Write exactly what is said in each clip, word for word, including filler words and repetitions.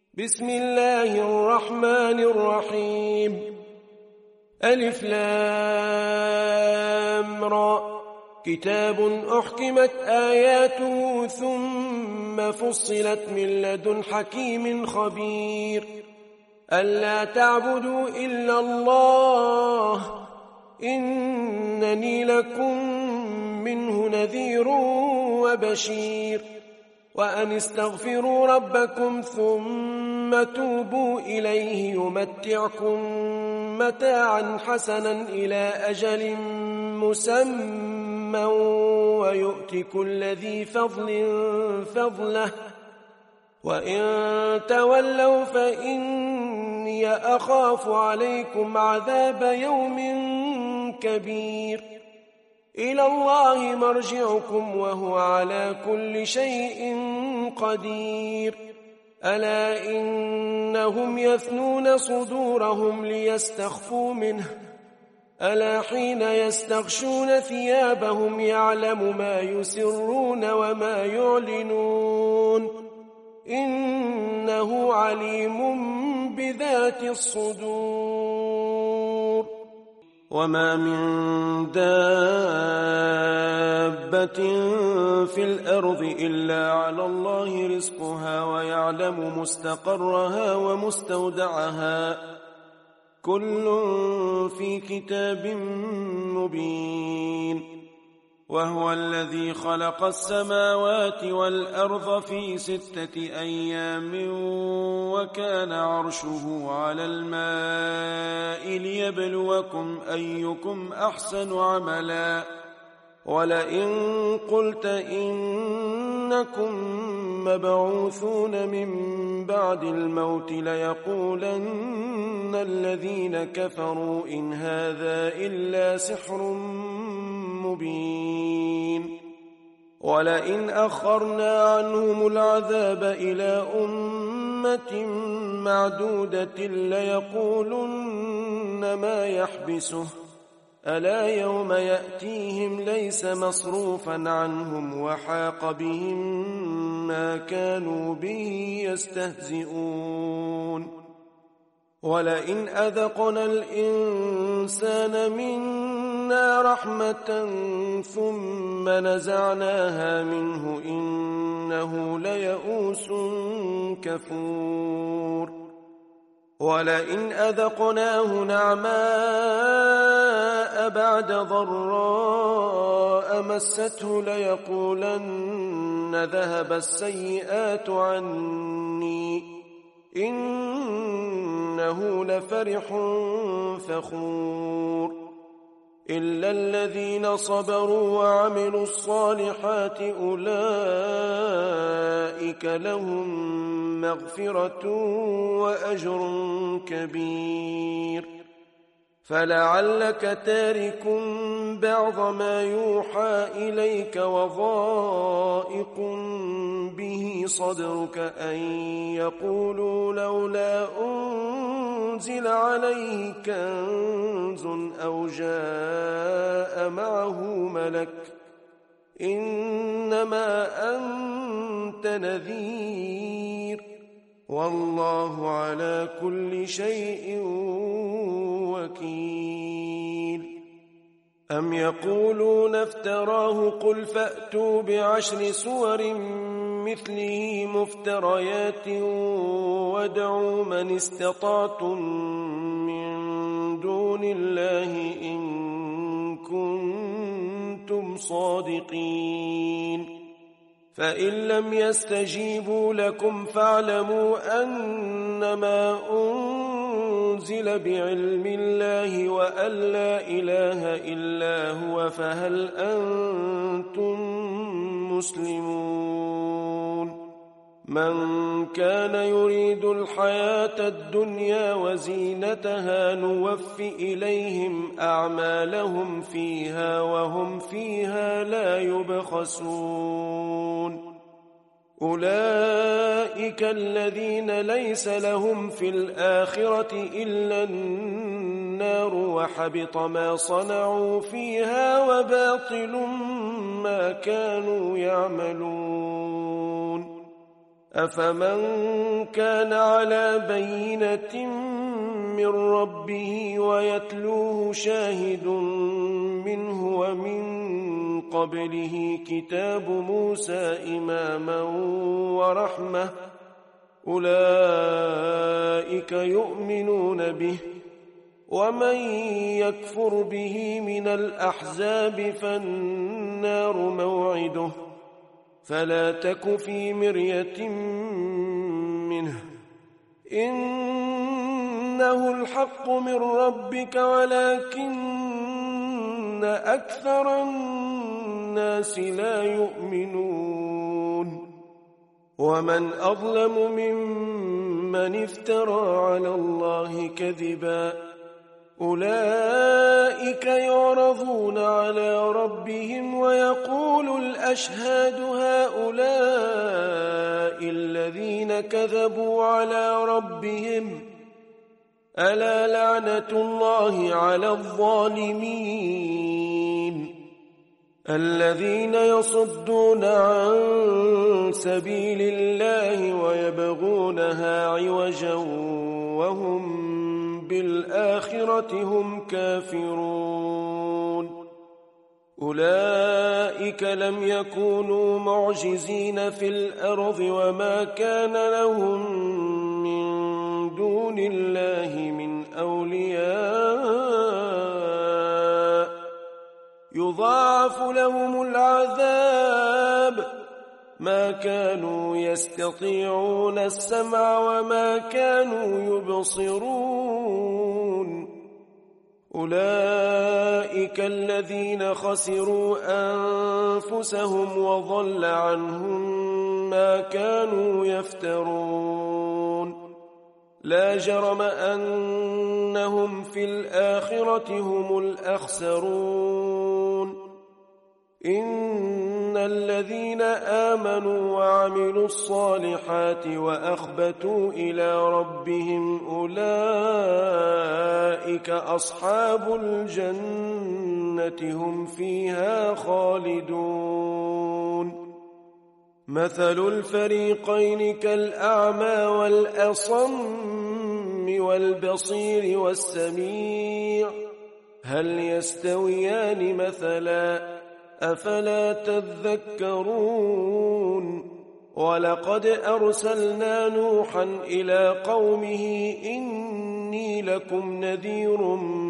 بسم الله الرحمن الرحيم. ألف لام را. كتاب أحكمت آياته ثم فصلت من لدن حكيم خبير. ألا تعبدوا إلا الله إنني لكم منه نذير وبشير. وأن استغفروا ربكم ثم توبوا إليه يمتعكم متاعا حسنا إلى أجل مسمى ويؤت كل ذي فضل فضله وإن تولوا فإني أخاف عليكم عذاب يوم كبير. إلى الله مرجعكم وهو على كل شيء قدير. ألا إنهم يثنون صدورهم ليستخفوا منه ألا حين يستغشون ثيابهم يعلم ما يسرون وما يعلنون إنه عليم بذات الصدور. وما من دابة في الأرض إلا على الله رزقها ويعلم مستقرها ومستودعها كل في كتاب مبين. وهو الذي خلق السماوات والأرض في ستة أيام وكان عرشه على الماء ليبلوكم أيكم أحسن عملا. ولئن قلت إنكم مبعوثون من بعد الموت ليقولن الذين كفروا إن هذا إلا سحر مبين. ولئن أخرنا عنهم العذاب إلى أمة معدودة ليقولن ما يحبسه ألا يوم يأتيهم ليس مصروفا عنهم وحاق بهم ما كانوا به يستهزئون. ولئن أذقنا الإنسان منا رحمة ثم نزعناها منه إنه ليئوس كفور. ولئن أذقناه نعماء بعد ضراء مسته ليقولن ذهب السيئات عني إنه لفرح فخور. إلا الذين صبروا وعملوا الصالحات أولئك لهم مغفرة وأجر كبير. فلعلك تارك بعض ما يوحى إليك وضائق به صدرك أن يقولوا لولا أنزل عليه كنز أو جاء معه ملك إنما أنت نذير والله على كل شيء وكيل. أم يقولون افتراه قل فأتوا بعشر سور مثله مفتريات وادعوا من استطعتم من دون الله إن كنتم صادقين. فإن لم يستجيبوا لكم فاعلموا أنما أنزل بعلم الله وأن لا إله إلا هو فهل أنتم مسلمون. من كان يريد الحياة الدنيا وزينتها نوف إليهم أعمالهم فيها وهم فيها لا يبخسون. أولئك الذين ليس لهم في الآخرة إلا النار وحبط ما صنعوا فيها وباطل ما كانوا يعملون. أفمن كان على بينة من ربه ويتلوه شاهد منه ومن قبله كتاب موسى إماما ورحمة أولئك يؤمنون به ومن يكفر به من الأحزاب فالنار موعده فلا تك في مرية منه إنه الحق من ربك ولكن أكثر الناس لا يؤمنون ومن أظلم ممن افترى على الله كذبا أولئك يعرضون على ربهم ويقول الأشهاد هؤلاء الذين كذبوا على ربهم ألا لعنة الله على الظالمين الذين يصدون عن سبيل الله ويبغونها عوجا وهم بالآخرة هم كافرون أولئك لم يكونوا معجزين في الأرض وما كان لهم من دون الله من أولياء يضاعف لهم العذاب ما كانوا يستطيعون السمع وما كانوا يبصرون أولئك الذين خسروا أنفسهم وضل عنهم ما كانوا يفترون لا جرم أنهم في الآخرة هم الأخسرون إن الذين آمنوا وعملوا الصالحات وأخبتوا إلى ربهم أولئك أصحاب الجنة هم فيها خالدون مثل الفريقين كالأعمى والأصم والبصير والسميع هل يستويان مثلاً أفلا تذكرون ولقد أرسلنا نوحا إلى قومه إني لكم نذير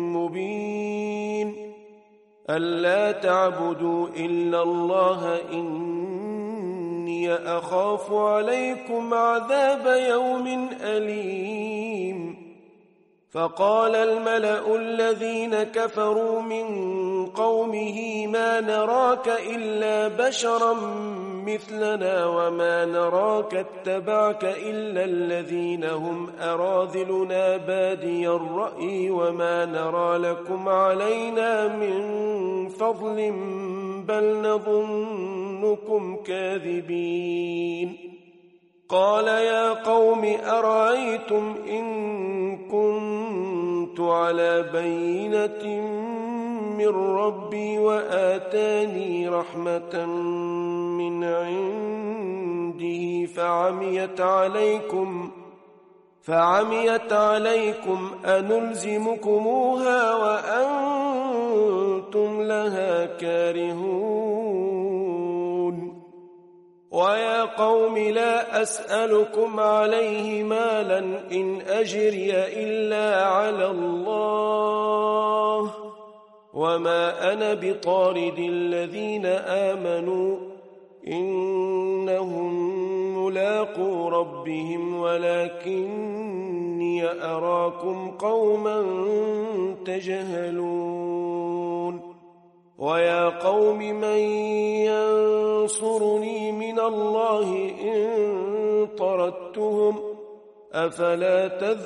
مبين ألا تعبدوا إلا الله إني أخاف عليكم عذاب يوم أليم فقال الملأ الذين كفروا من قومه ما نراك إلا بشرا مثلنا وما نراك اتبعك إلا الذين هم أراذلنا بادي الرأي وما نرى لكم علينا من فضل بل نظنكم كاذبين قال يا قوم أرأيتم إن كنت على بينة من ربي وآتاني رحمة من عنده فعميت عليكم فعميت عليكم أنلزمكموها وأنتم لها كارهون ويا قوم لا أسألكم عليه مالا إن أجري إلا على الله وما أنا بطارد الذين آمنوا إنهم ملاقو ربهم ولكني أراكم قوما تجهلون ويا قوم من ينصرني من الله إن طردتهم أفلا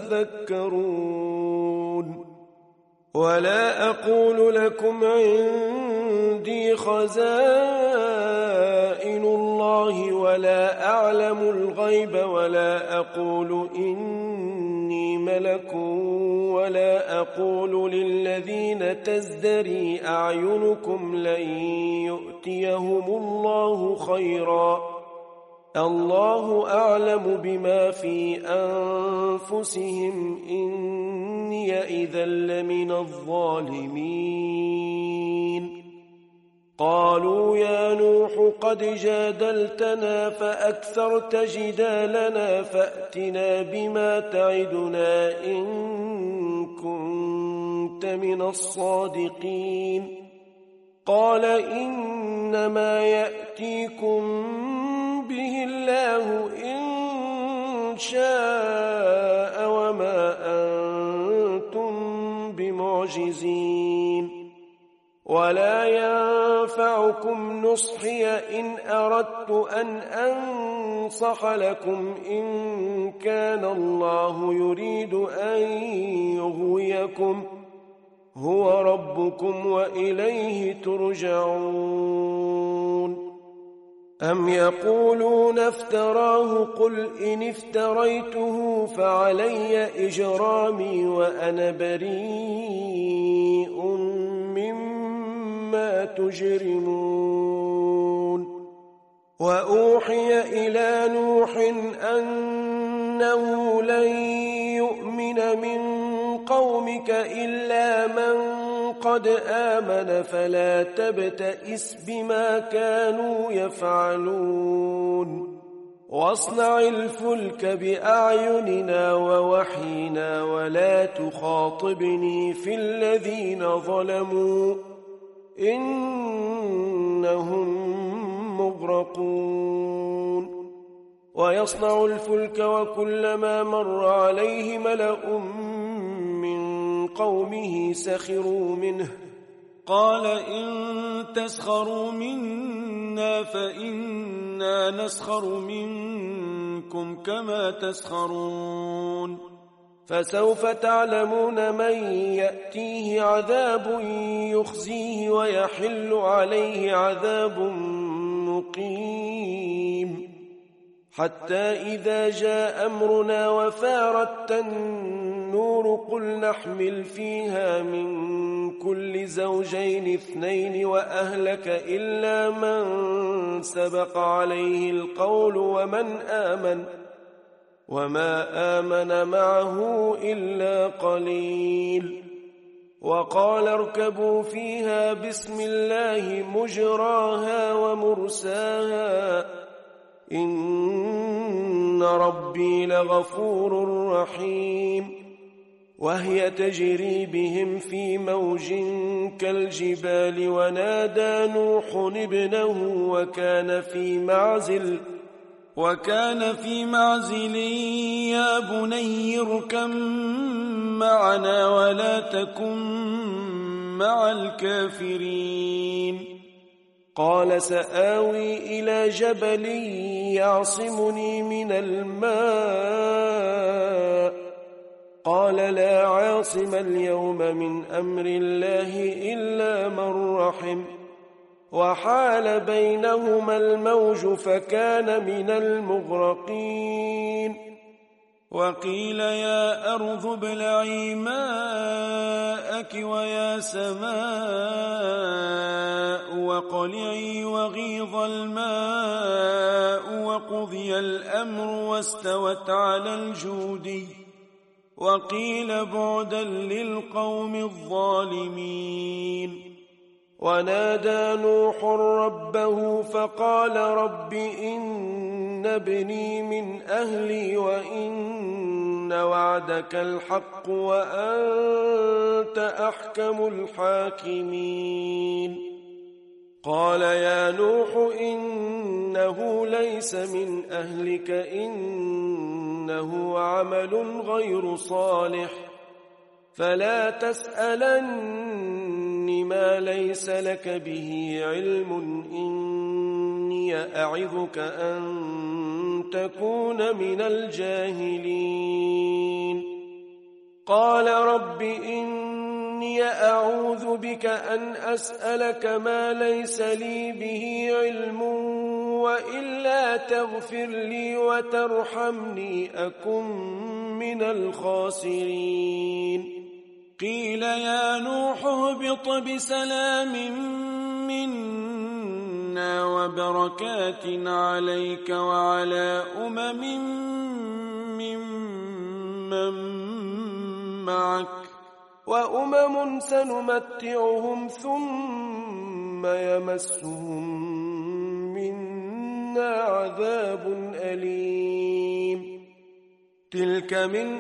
تذكرون ولا أقول لكم عندي خزائن الله ولا أعلم الغيب ولا أقول إني ملك ولا أقول للذين تزدري أعينكم لن يؤتيهم الله خيرا الله أعلم بما في أنفسهم إني إذا لمن الظالمين قالوا يا نوح قد جادلتنا فأكثرت جدالنا فأتنا بما تعدنا إن كنت من الصادقين قال إنما يأتيكم به الله إن شاء وما أنتم بمعجزين ولا ينفعكم نصحي إن أردت أن أنصح لكم إن كان الله يريد أن يغويكم هو ربكم وإليه ترجعون أم يقولون افتراه قل إن افتريته فعلي إجرامي وأنا بريء مما تجرمون وأوحي إلى نوح أنه لن يؤمن من قومك إلا من قد آمن فلا تبتئس بما كانوا يفعلون واصنع الفلك بأعيننا ووحينا ولا تخاطبني في الذين ظلموا إنهم مغرقون ويصنع الفلك وكلما مر عليه ملأ من قومه سخروا منه قال إن تسخروا منا فإنا نسخر منكم كما تسخرون فسوف تعلمون من يأتيه عذاب يخزيه ويحل عليه عذاب مقيم حتى إذا جاء أمرنا وفارت النور قل نحمل فيها من كل زوجين اثنين وأهلك إلا من سبق عليه القول ومن آمن وما آمن معه إلا قليل وقال اركبوا فيها بسم الله مجراها ومرساها إن ربي لغفور رحيم وهي تجري بهم في موج كالجبال ونادى نوح ابنه وكان في معزل وكان في معزل يا بني اركب معنا ولا تكن مع الكافرين قال سآوي إلى جبل يعصمني من الماء قال لا عاصم اليوم من أمر الله إلا من رحم وحال بينهما الموج فكان من المغرقين وقيل يا أرض ابلعي ماءك ويا سماء وقلعي وغيض الماء وقضي الأمر واستوت على الجودي وقيل بعدا للقوم الظالمين ونادى نوح ربه فقال رب إن ابني من أهلي وإن وعدك الحق وأنت أحكم الحاكمين قال يا نوح إنه ليس من أهلك إنه عمل غير صالح فلا تسألني ما ليس لك به علم إني أعظك أن تكون من الجاهلين قال رب إني أعوذ بك أن أسألك ما ليس لي به علم وإلا تغفر لي وترحمني أكن من الخاسرين قيل يا نوح اهبط بسلام منا منا وبركات عليك وعلى أمم ممن معك وأمم سنمتعهم ثم يمسهم منا عذاب أليم تلك من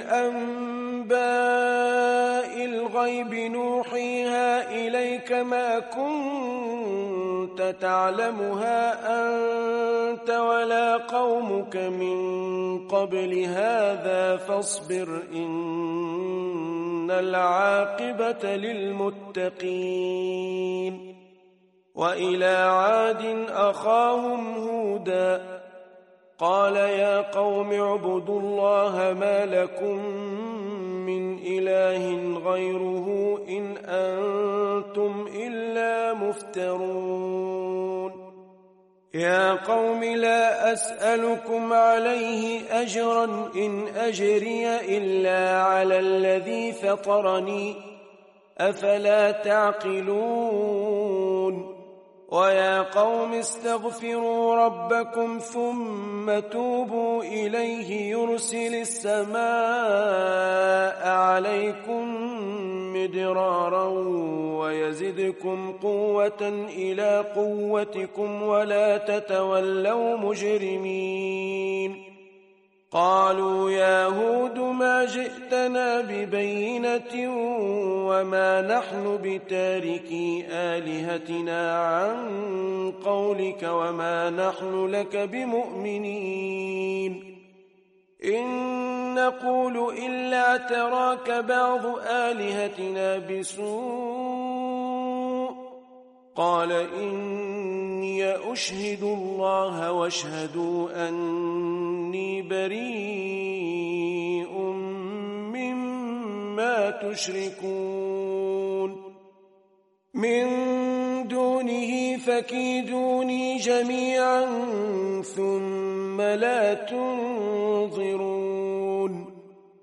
أنباء الغيب نوحيها إليك ما كنت تعلمها أنت ولا قومك من قبل هذا فاصبر إن العاقبة للمتقين وإلى عاد أخاهم هودا قال يا قوم اعبدوا الله ما لكم من إله غيره إن أنتم إلا مفترون يا قوم لا أسألكم عليه أجرا إن أجري إلا على الذي فطرني أفلا تعقلون ويا قوم استغفروا ربكم ثم توبوا إليه يرسل السماء عليكم مدرارا ويزدكم قوة إلى قوتكم ولا تتولوا مجرمين قالوا يا هود ما جئتنا ببينة وما نحن بتاركي آلهتنا عن قولك وما نحن لك بمؤمنين إن نقول إلا تراك بعض آلهتنا بسوء قال إني أشهد الله واشهدوا أني بريء مما تشركون من دونه فكيدوني جميعا ثم لا تنظرون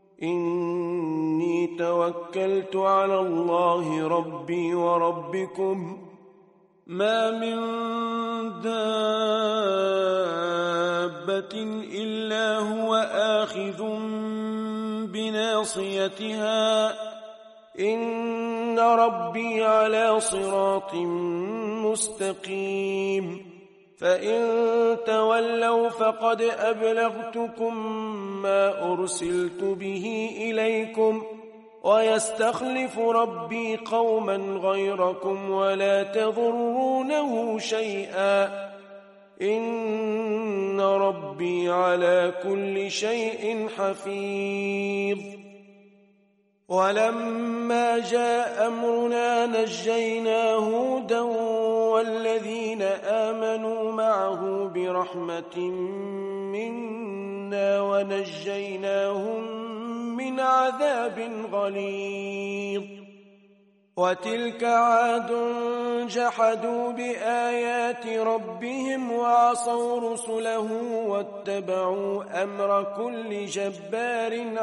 إني توكلت على الله ربي وربكم ما من دابة إلا هو آخذ بناصيتها إن ربي على صراط مستقيم فإن تولوا فقد أبلغتكم ما أرسلت به إليكم ويستخلف ربي قوما غيركم ولا تضرونه شيئا إن ربي على كل شيء حفيظ ولما جاء أمرنا نجينا هودا والذين آمنوا معه برحمة منا ونجيناهم من عذاب غليظ وتلك عاد جحدوا بآيات ربهم وعصوا رسله واتبعوا أمر كل جبار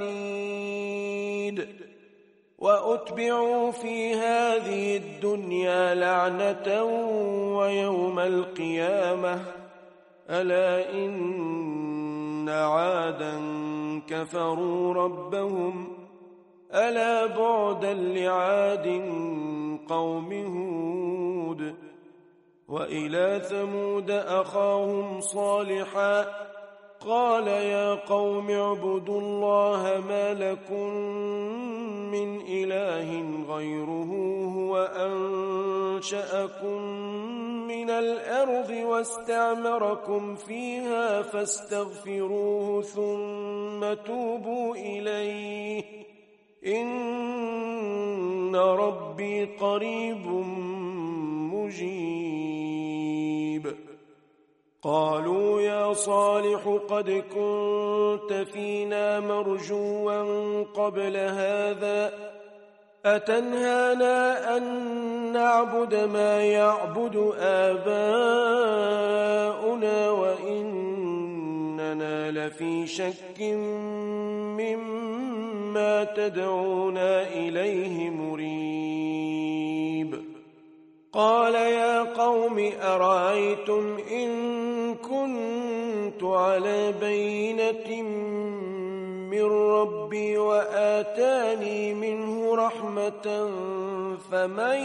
عنيد وأتبعوا في هذه الدنيا لعنة ويوم القيامة ألا إن عادا كفروا ربهم ألا بعدا لعاد قوم هود وإلى ثمود أخاهم صالحا قال يا قوم اعبدوا الله ما لكم من إله غيره هو أنشأكم من الأرض واستعمركم فيها فاستغفروه ثم توبوا إليه إن ربي قريب مجيب قالوا يا صالح قد كنت فينا مرجوا قبل هذا أتنهانا أن نعبد ما يعبد آباؤنا وإننا لفي شك مما تدعونا إليه مريب قال يا قوم أرأيتم إن كنت على بينة من ربي وآتاني منه رحمة فمن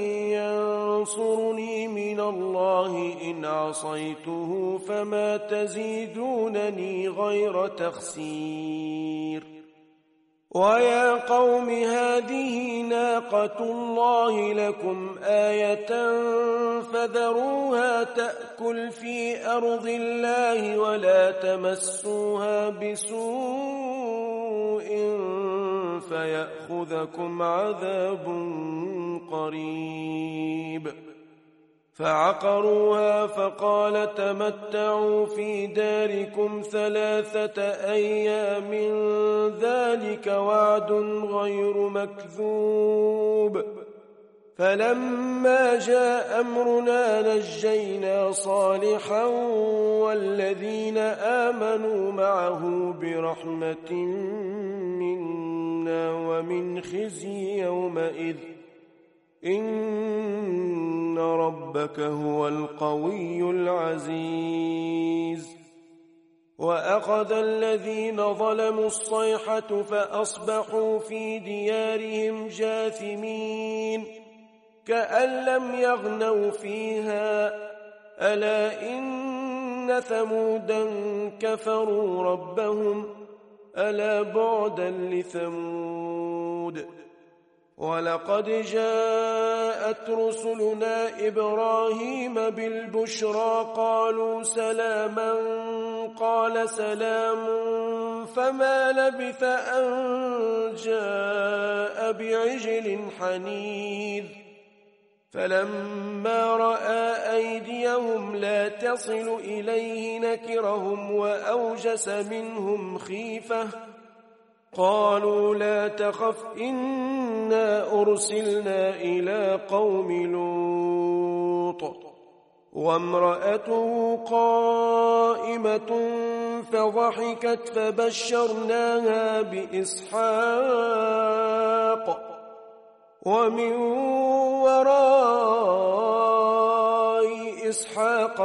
ينصرني من الله إن عصيته فما تزيدونني غير تخسير ويا قوم هذه ناقة الله لكم آية فذروها تأكل في أرض الله ولا تمسوها بسوء فيأخذكم عذاب قريب فعقروها فقال تمتعوا في داركم ثلاثة أيام ذلك وعد غير مكذوب فلما جاء أمرنا نجينا صالحا والذين آمنوا معه برحمة منا ومن خزي يومئذ إن ربك هو القوي العزيز وأخذ الذين ظلموا الصيحة فأصبحوا في ديارهم جاثمين كأن لم يغنوا فيها ألا إن ثمودا كفروا ربهم ألا بعدا لثمود ولقد جاءت رسلنا إبراهيم بالبشرى قالوا سلاما قال سلام فما لبث أن جاء بعجل حنيذ فلما رأى أيديهم لا تصل إليه نكرهم وأوجس منهم خيفة قالوا لا تخف إنا أرسلنا إلى قوم لوط وامرأته قائمة فضحكت فبشرناها بإسحاق ومن وراء إسحاق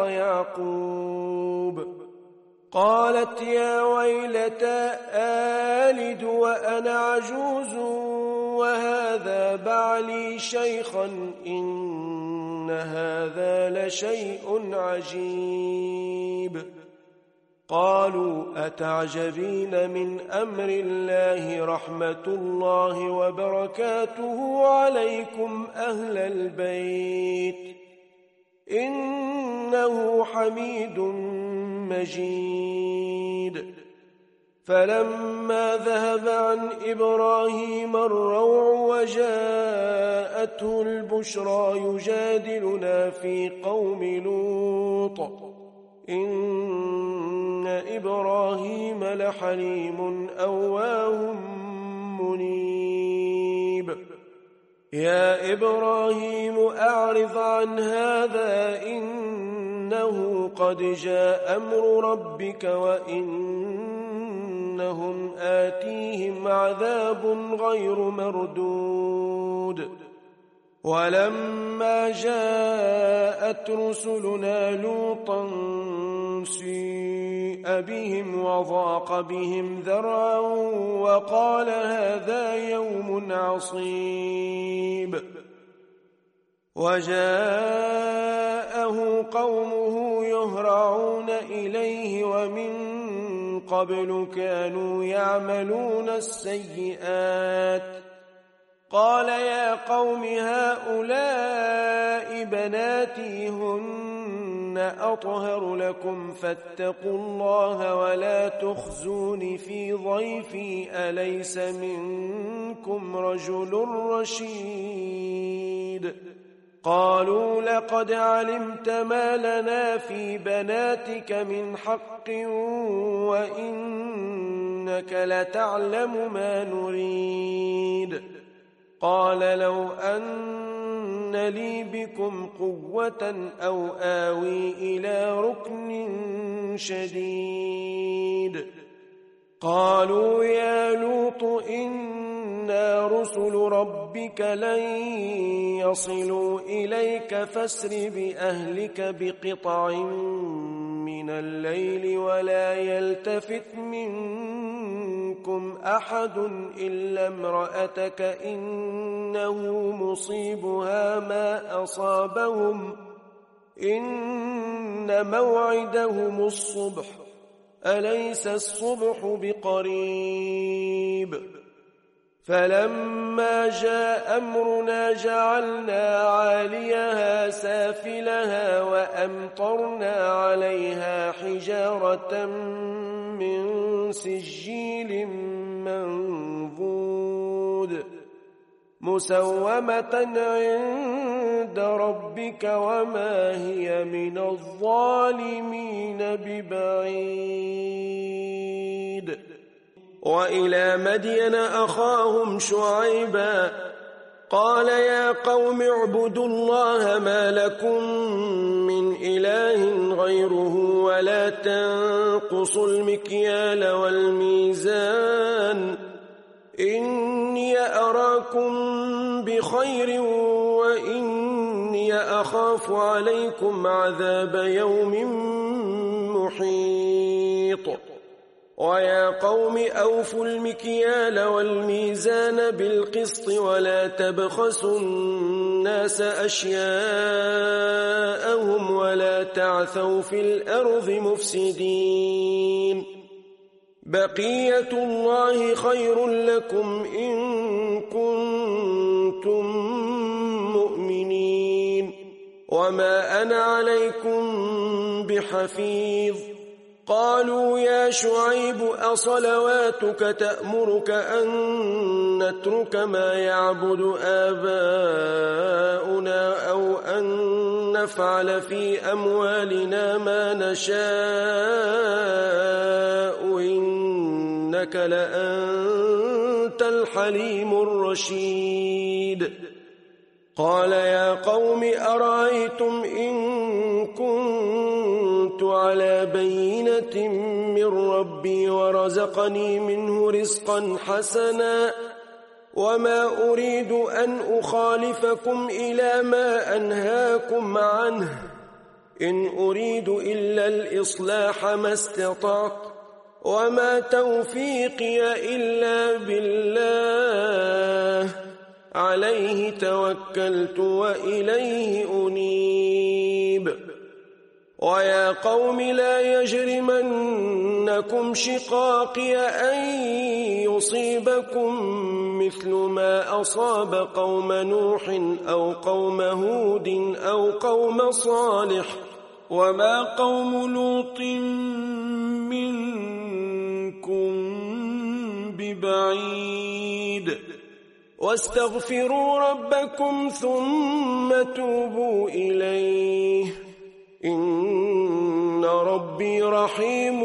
يعقوب قالت يا ويلتى آلد وأنا عجوز وهذا بعلي شيخا إن هذا لشيء عجيب قالوا أتعجبين من أمر الله رحمة الله وبركاته عليكم أهل البيت إنه حميد مجيد فلما ذهب عن إبراهيم الروع وجاءته البشرى يجادلنا في قوم لوط إن إبراهيم لحليم أواه منيب يا إبراهيم أعرض عن هذا إنه قد جاء أمر ربك وإنهم آتيهم عذاب غير مردود ولما جاءت رسلنا لوطا سيء بهم وضاق بهم ذرعا وقال هذا يوم عصيب وجاءه قومه يهرعون إليه ومن قبل كانوا يعملون السيئات قال يا قوم هؤلاء بناتي هن أطهر لكم فاتقوا الله ولا تخزون في ضيفي أليس منكم رجل رشيد قالوا لقد علمت ما لنا في بناتك من حق وإنك لتعلم ما نريد قال لو أن لي بكم قوة أو آوي إلى ركن شديد قالوا يا لوط إن إنا رسل ربك لن يصلوا إليك فاسر بأهلك بقطع من الليل ولا يلتفت منكم أحد إلا امرأتك إنه مصيبها ما أصابهم إن موعدهم الصبح أليس الصبح بقريب فلما جاء أمرنا جعلنا عاليها سافلها وأمطرنا عليها حجارة من سجيل منضود مسومة عند ربك وما هي من الظالمين ببعيد وإلى مدين أخاهم شعيبا قال يا قوم اعبدوا الله ما لكم من إله غيره ولا تنقصوا المكيال والميزان إني أراكم بخير وإني أخاف عليكم عذاب يوم محيط ويا قوم أوفوا المكيال والميزان بالقسط ولا تبخسوا الناس أشياءهم ولا تعثوا في الأرض مفسدين بقية الله خير لكم إن كنتم مؤمنين وما أنا عليكم بحفيظ قالوا يا شعيب أصلواتك تأمرك أن نترك ما يعبد آباؤنا أو أن نفعل في أموالنا ما نشاء إنك لأنت الحليم الرشيد قال يا قوم أرأيتم إن كنت على بينة من ربي ورزقني منه رزقا حسنا وما أريد أن أخالفكم إلى ما أنهاكم عنه إن أريد إلا الإصلاح ما استطعت وما توفيقي إلا بالله عليه توكلت وإليه أنيب ويا قوم لا يجرمنكم شقاقي أن يصيبكم مثل ما أصاب قوم نوح أو قوم هود أو قوم صالح وما قوم لوط منكم ببعيد واستغفروا ربكم ثم توبوا إليه إن ربي رحيم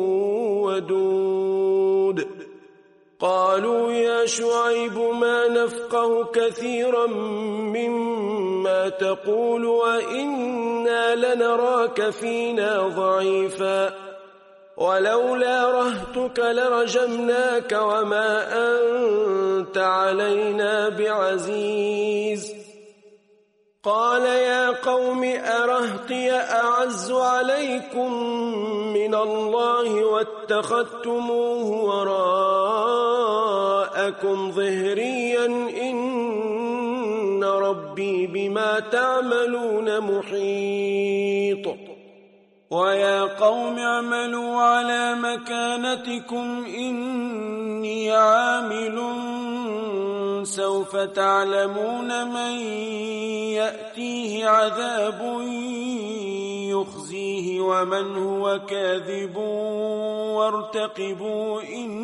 ودود قالوا يا شعيب ما نفقه كثيرا مما تقول وإنا لنراك فينا ضعيفا ولولا رهتك لرجمناك وما أنت علينا بعزيز قال يا قوم أرهطي أعز عليكم من الله واتخذتموه وراءكم ظهريا إن ربي بما تعملون محيط ويا قوم اعملوا على مكانتكم إني عامل سوف تعلمون من يأتيه عذاب يخزيه ومن هو كاذب وارتقبوا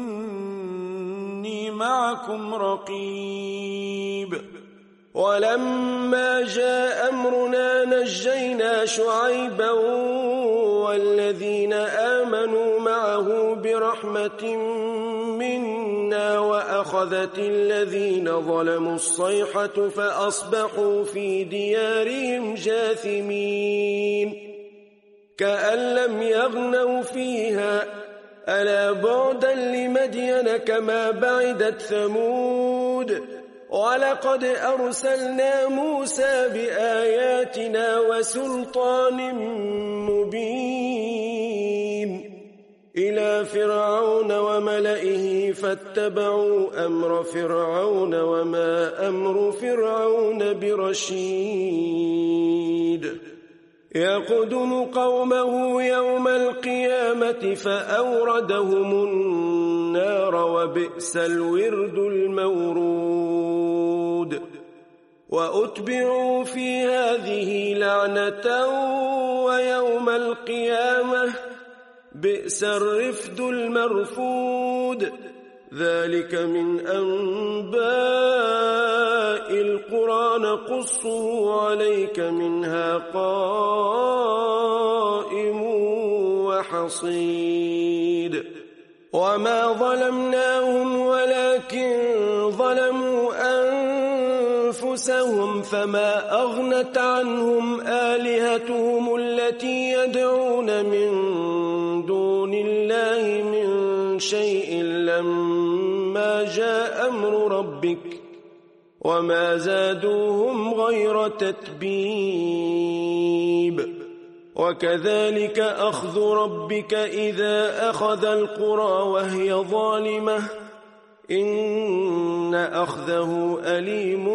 إني معكم رقيب ولما جاء أمرنا نجينا شعيبا والذين آمنوا معه برحمة منا وأخذت الذين ظلموا الصيحة فأصبحوا في ديارهم جاثمين كأن لم يغنوا فيها ألا بعدا لمدين كما بعدت ثمود ولقد أرسلنا موسى بآياتنا وسلطان مبين إلى فرعون وملئه فاتبعوا أمر فرعون وما أمر فرعون برشيد يقدم قومه يوم القيامة فأوردهم النار وبئس الورد المورود وأتبعوا في هذه لعنة ويوم القيامة بئس الرفد المرفود ذلك من أنباء القرى نقصه عليك منها قائم وحصيد وما ظلمناهم ولكن ظلموا أنفسهم فما أغنت عنهم آلهتهم التي يدعون من دون الله من شيء لما جاء أمر ربك وما زادوهم غير تتبيب وكذلك أخذ ربك إذا أخذ القرى وهي ظالمة إن أخذه أليم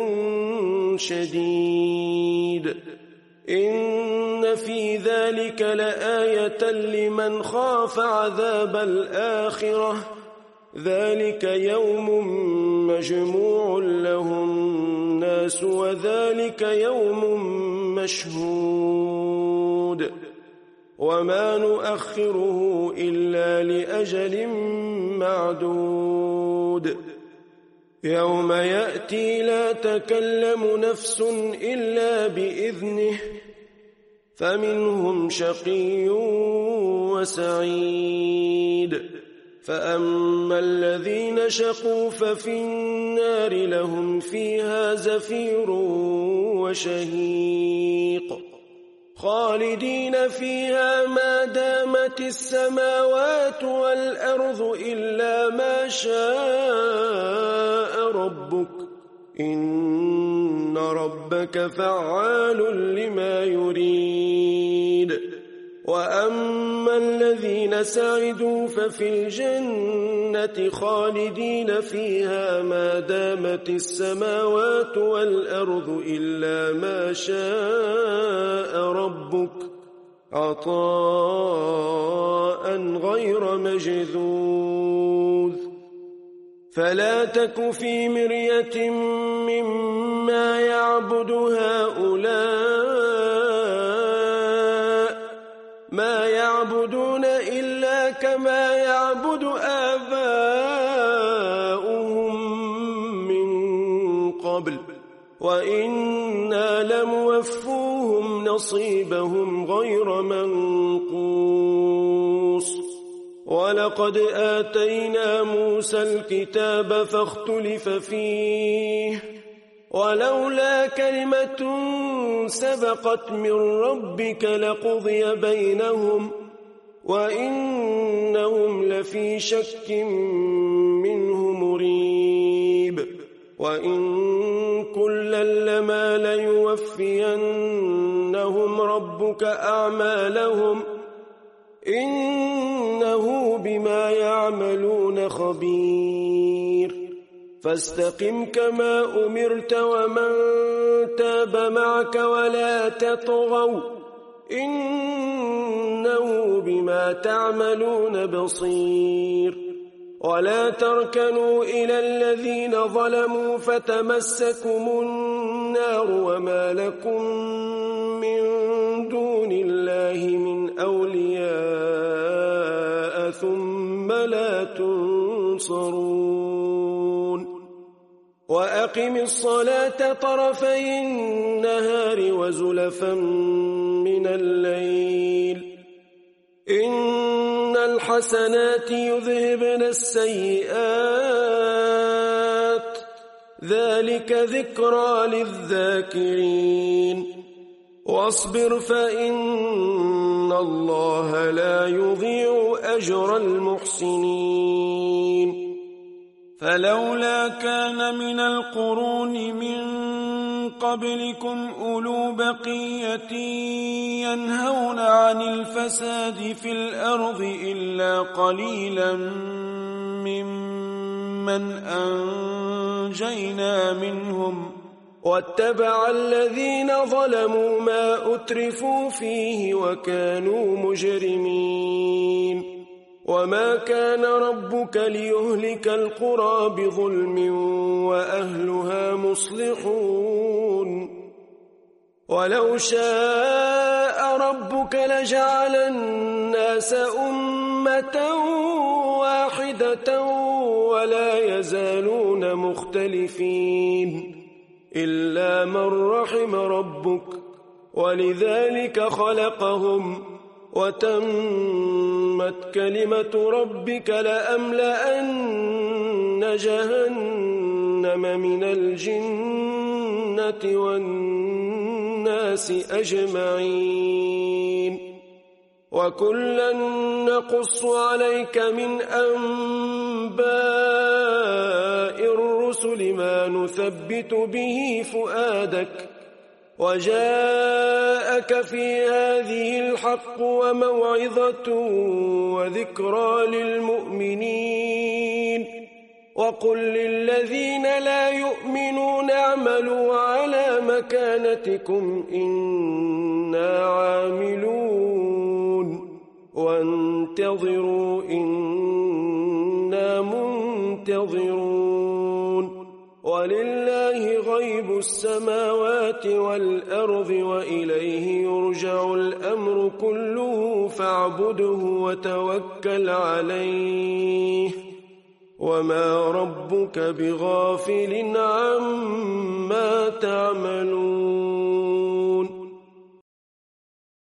شديد إن في ذلك لآية لمن خاف عذاب الآخرة ذلك يوم مجموع له الناس وذلك يوم مشهود وما نؤخره إلا لأجل معدود يوم يأتي لا تكلم نفس إلا بإذنه فمنهم شقي وسعيد فأما الذين شقوا ففي النار لهم فيها زفير وشهيق خالدين فيها ما دامت السماوات والأرض إلا ما شاء ربك إن ربك فعال لما يريد وأما الذين سعدوا ففي الجنة خالدين فيها ما دامت السماوات والأرض إلا ما شاء ربك عطاء غير مجذوذ فلا تك في مرية مما يعبد هؤلاء ما يعبدون إلا كما يعبد آباؤهم من قبل وإنا لموفوهم نصيبهم غير منقوص ولقد آتينا موسى الكتاب فاختلف فيه ولولا كلمة سبقت من ربك لقضي بينهم وإنهم لفي شك منه مريب وإن كلا لما ليوفينهم ربك أعمالهم إنه بما يعملون خبير فاستقم كما أمرت ومن تاب معك ولا تطغوا إنه بما تعملون بصير ولا تركنوا إلى الذين ظلموا فتمسكم النار وما لكم من دون الله من أولياء ثم لا تنصرون وأقم الصلاة طرفي النهار وزلفا من الليل إن الحسنات يذهبن السيئات ذلك ذكرى للذاكرين واصبر فإن الله لا يضيع أجر المحسنين فلولا كان من القرون من قبلكم أولو بقية ينهون عن الفساد في الأرض إلا قليلا ممن أنجينا منهم واتبع الذين ظلموا ما أترفوا فيه وكانوا مجرمين وما كان ربك ليهلك القرى بظلم وأهلها مصلحون ولو شاء ربك لجعل الناس أمة واحدة ولا يزالون مختلفين إلا من رحم ربك ولذلك خلقهم وتمت كلمة ربك لأملأن جهنم من الجنة والناس أجمعين وكلا نقص عليك من أنباء الرسل ما نثبت به فؤادك وجاءك في هذه الحق وموعظة وذكرى للمؤمنين وقل للذين لا يؤمنون اعملوا على مكانتكم إنا عاملون وانتظروا إنا منتظرون ولله غيب السماوات والأرض وإليه يرجع الأمر كله فاعبده وتوكل عليه وما ربك بغافل عما تعملون